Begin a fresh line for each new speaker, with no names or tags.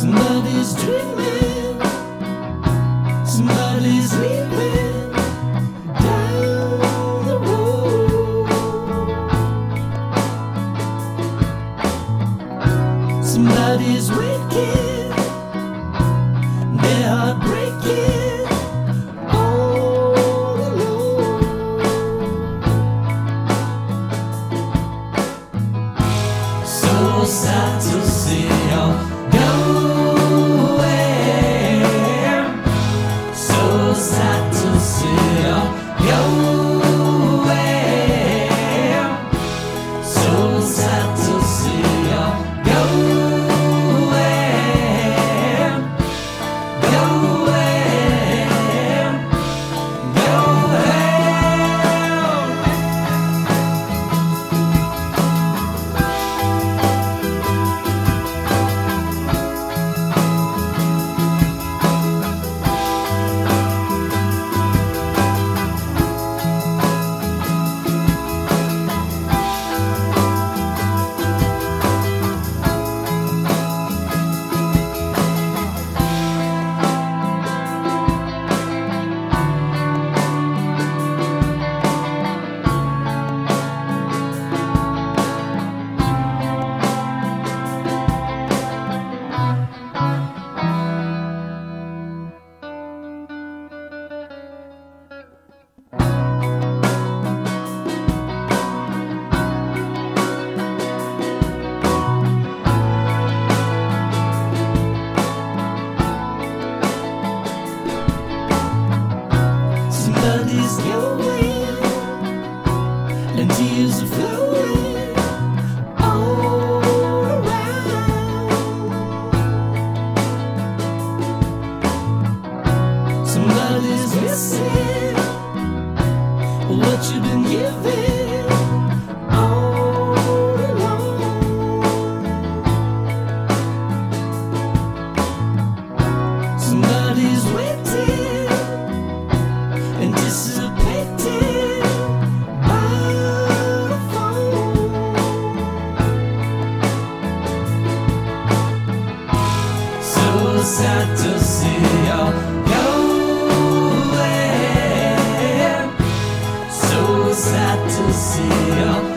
Somebody's dreaming, somebody's leaving down the road. Somebody's waking, their heart breaking all alone. So sad to see you go away. So sad to see you go away. So sad to see you go away. Go away. Go away. Somebody's going, and tears are flowing all around. Somebody's missing what you've been giving all along. Somebody's waiting, anticipating by the phone. So sad to see you go away. So sad to see you